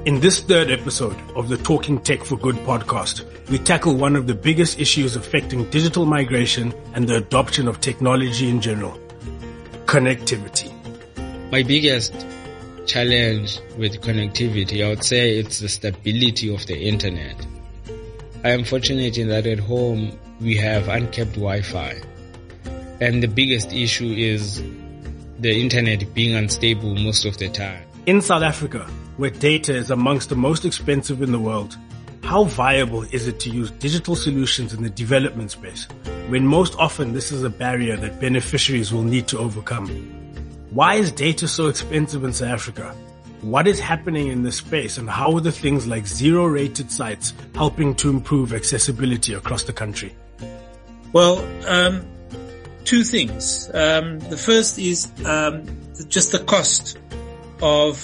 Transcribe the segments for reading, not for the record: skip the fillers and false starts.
In this third episode of the Talking Tech for Good podcast, we tackle one of the biggest issues affecting digital migration and the adoption of technology in general: connectivity. My biggest challenge with connectivity, I would say it's the stability of the internet. I am fortunate in that at home we have uncapped Wi-Fi. And the biggest issue is the internet being unstable most of the time. In South Africa, where data is amongst the most expensive in the world, how viable is it to use digital solutions in the development space, when most often this is a barrier that beneficiaries will need to overcome? Why is data so expensive in South Africa? What is happening in this space, and how are the things like zero-rated sites helping to improve accessibility across the country? Well, two things. The first is just the cost of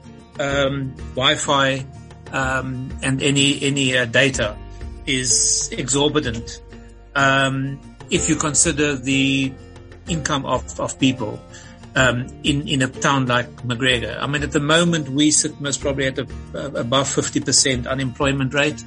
Wi-Fi and any data is exorbitant if you consider the income of people in a town like McGregor. I mean, at the moment we sit most probably at above 50% unemployment rate,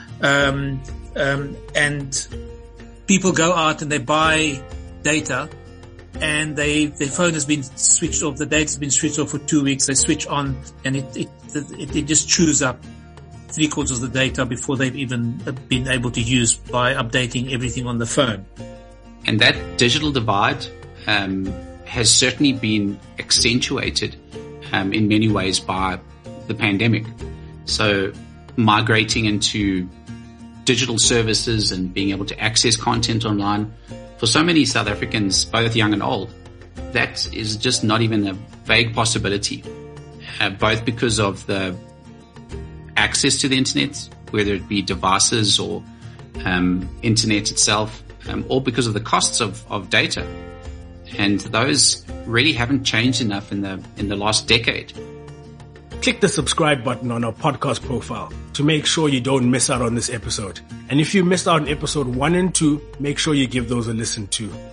and people go out and they buy data, and their phone has been switched off, the data's been switched off for 2 weeks, they switch on, and it just chews up 3/4 of the data before they've even been able to use by updating everything on the phone. And that digital divide has certainly been accentuated in many ways by the pandemic. So migrating into digital services and being able to access content online, for so many South Africans, both young and old, that is just not even a vague possibility, both because of the access to the internet, whether it be devices or internet itself, or because of the costs of data. And those really haven't changed enough in the last decade. Click the subscribe button on our podcast profile to make sure you don't miss out on this episode. And if you missed out on episode 1 and 2, make sure you give those a listen too.